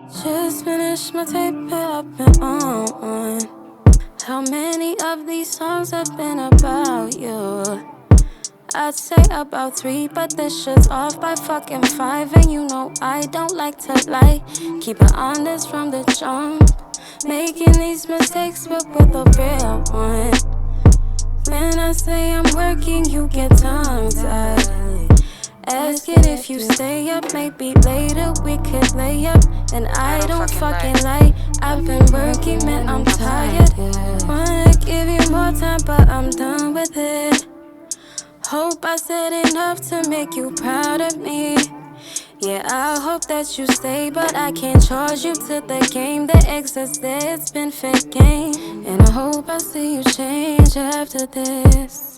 Just finished my tape, yeah, I've been on. How many of these songs have been about you? I'd say about 3, but this shit's off by fucking 5. And you know I don't like to lie. Keep it honest from the jump. Making these mistakes, but with a real one. When I say I'm working, you get tongue-tied. Ask it if you stay up, maybe later we could lay up. And I don't fucking lie, I've been working, man, I'm tired. Wanna give you more time, but I'm done with it. Hope I said enough to make you proud of me. Yeah, I hope that you stay, but I can't charge you to the game that exists there. It's been fake game, and I hope I see you change after this.